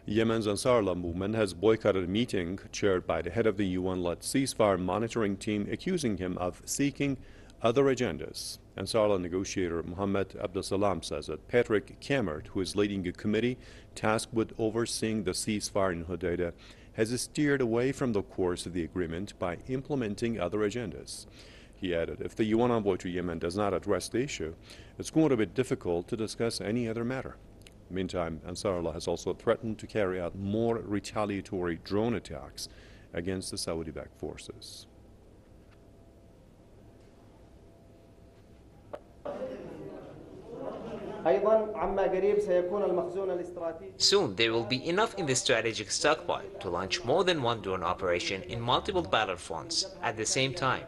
Yemen's Ansarullah movement has boycotted a meeting chaired by the head of the UN-led ceasefire monitoring team, accusing him of seeking other agendas. Ansarullah negotiator Mohammed Abdulsalam says that Patrick Cammaert, who is leading a committee tasked with overseeing the ceasefire in Hodeidah, has steered away from the course of the agreement by implementing other agendas. He added, if the UN envoy to Yemen does not address the issue, it's going to be difficult to discuss any other matter. Meantime, Ansarullah has also threatened to carry out more retaliatory drone attacks against the Saudi-backed forces. Soon there will be enough in the strategic stockpile to launch more than one drone operation in multiple battlefronts at the same time.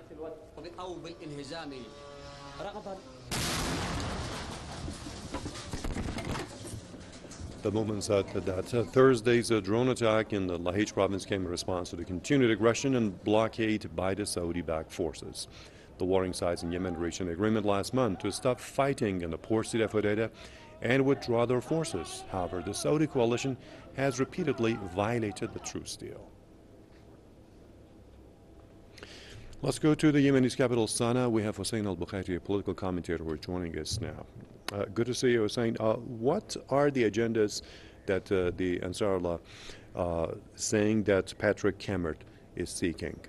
The movement said that Thursday's drone attack in the Lahej province came in response to the continued aggression and blockade by the Saudi-backed forces. The warring sides in Yemen reached an agreement last month to stop fighting in the port city of Hodeidah and withdraw their forces. However, the Saudi coalition has repeatedly violated the truce deal. Let's go to the Yemeni's capital, Sana'a. We have Hussein al-Bukhaiti, a political commentator, who is joining us now. Good to see you, Hussein. What are the agendas that the Ansarullah saying that Patrick Cammaert is seeking?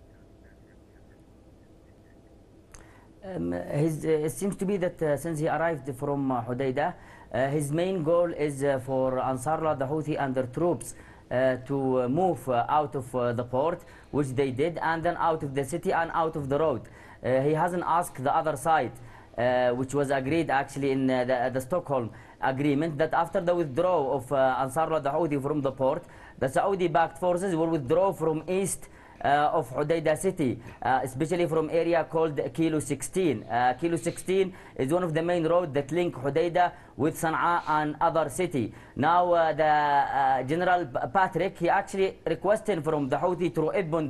It seems to be that since he arrived from Hodeidah, his main goal is for Ansarullah, the Houthi and their troops to move out of the port, which they did, and then out of the city and out of the road. He hasn't asked the other side, which was agreed actually in the Stockholm agreement, that after the withdrawal of Ansarullah, the Houthi, from the port, the Saudi-backed forces will withdraw from east of Hodeidah city, especially from area called Kilo 16. Kilo 16 is one of the main roads that link Hodeidah with Sana'a and other city. Now the General Patrick, he actually requested from the Houthi to reopen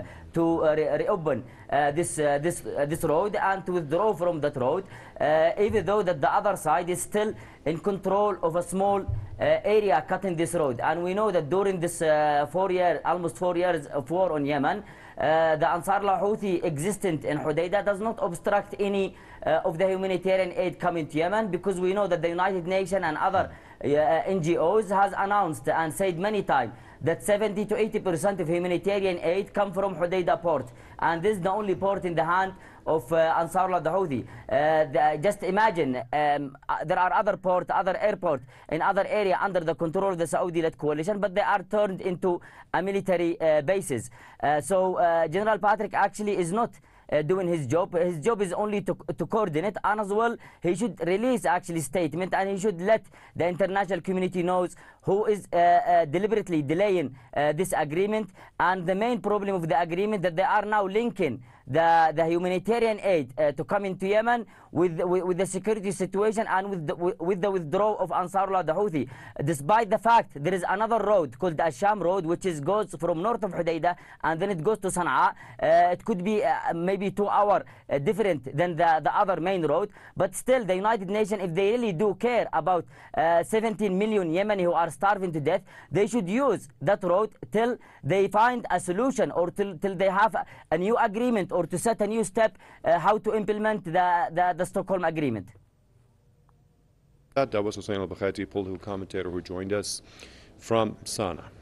this road and to withdraw from that road, even though that the other side is still in control of a small area cutting this road. And we know that during this almost 4 years of war on Yemen, the Ansarullah Houthi existent in Hodeidah does not obstruct any of the humanitarian aid coming to Yemen, because we know that the United Nations and other NGOs has announced and said many times that 70 to 80% of humanitarian aid come from Hodeidah port, and this is the only port in the hand of Ansarullah the Houthi. Just imagine, there are other ports, other airports in other area under the control of the Saudi-led coalition, but they are turned into a military bases. So General Patrick actually is not doing his job. His job is only to coordinate, and as well he should release actually statement, and he should let the international community knows who is deliberately delaying this agreement. And the main problem of the agreement that they are now linking the humanitarian aid to come into Yemen with the security situation and with the withdrawal of Ansarullah the Houthi, despite the fact there is another road called the Asham road, which goes from north of Hodeidah and then it goes to Sana'a. It could be maybe 2 hours different than the other main road, but still the United Nations, if they really do care about 17 million Yemeni who are starving to death, they should use that road till they find a solution, or till they have a new agreement, or to set a new step how to implement the Stockholm Agreement. That was Hussein al-Bukhaiti, political commentator, who joined us from Sana'a.